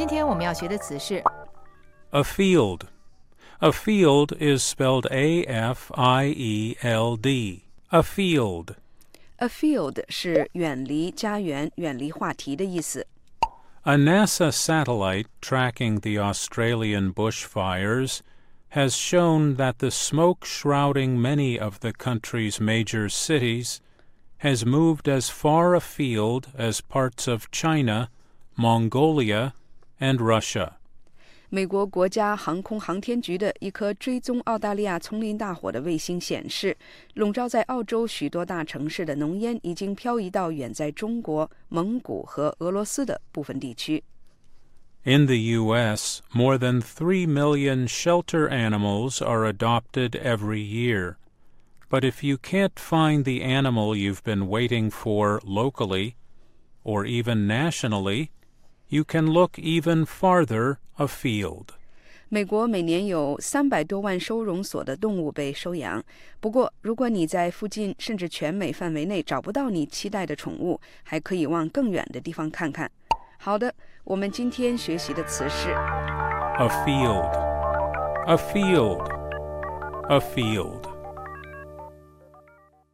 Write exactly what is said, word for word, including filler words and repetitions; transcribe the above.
今天我们要学的词是 A field. A field is spelled A F I E L D. A field. A field 是远离家园、远离话题的意思。 A NASA satellite tracking the Australian bushfires has shown that the smoke shrouding many of the country's major cities has moved as far afield as parts of China, Mongolia, and Russia. 美国国家航空航天局的一颗追踪澳大利亚丛林大火的卫星显示，笼罩在澳洲许多大城市的浓烟已经漂移到远在中国、蒙古和俄罗斯的部分地区。 In the U S, more than three million shelter animals are adopted every year. But if you can't find the animal you've been waiting for locally, or even nationally, you can look even farther afield. 美国每年有三百多万收容所的动物被收养，不过如果你在附近甚至全美范围内找不到你期待的宠物，还可以往更远的地方看看。好的，我们今天学习的词是 A field. A field. A field.